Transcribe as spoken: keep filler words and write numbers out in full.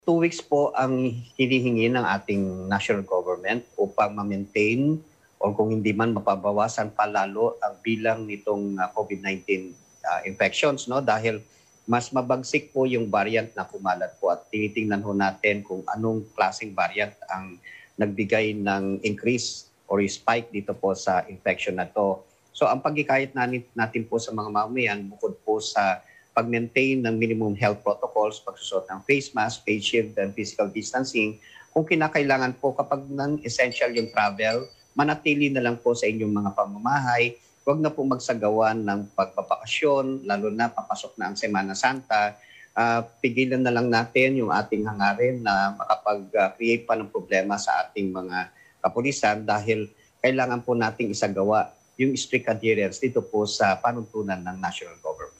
Two weeks po ang hinihingi ng ating national government upang ma-maintain o kung hindi man mapabawasan pa lalo ang bilang nitong uh, COVID nineteen uh, infections, no? Dahil mas mabagsik po yung variant na kumalat po at tinitingnan ho natin kung anong klaseng variant ang nagbigay ng increase or spike dito po sa infection na to. So ang pagkikayat natin, natin po sa mga mamamayan bukod po sa pag-maintain ng minimum health protocols, pagsusot ng face mask, face shield, and physical distancing. Kung kinakailangan po kapag non-essential yung travel, manatili na lang po sa inyong mga pamamahay. Huwag na po magsagawa ng pagpapakasyon, lalo na papasok na ang Semana Santa. Uh, pigilan na lang natin yung ating hangarin na makapag-create pa ng problema sa ating mga kapulisan dahil kailangan po nating isagawa yung strict adherence dito po sa panuntunan ng national government.